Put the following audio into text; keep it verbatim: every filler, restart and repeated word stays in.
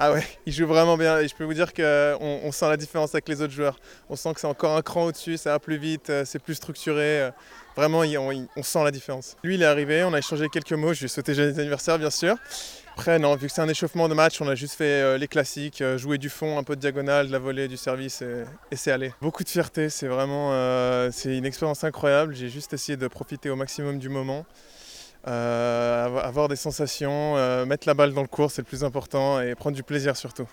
Ah ouais, il joue vraiment bien et je peux vous dire qu'on on sent la différence avec les autres joueurs. On sent que c'est encore un cran au-dessus, ça va plus vite, euh, c'est plus structuré. euh, Vraiment, il- on, il- on sent la différence. Lui, il est arrivé, on a échangé quelques mots, je lui ai souhaité joyeux anniversaire, bien sûr. Après, non, vu que c'est un échauffement de match, on a juste fait euh, les classiques, euh, jouer du fond, un peu de diagonale, de la volée, du service et, et c'est allé. Beaucoup de fierté, c'est vraiment euh, c'est une expérience incroyable. J'ai juste essayé de profiter au maximum du moment. Euh, avoir des sensations, euh, mettre la balle dans le court, c'est le plus important et prendre du plaisir surtout.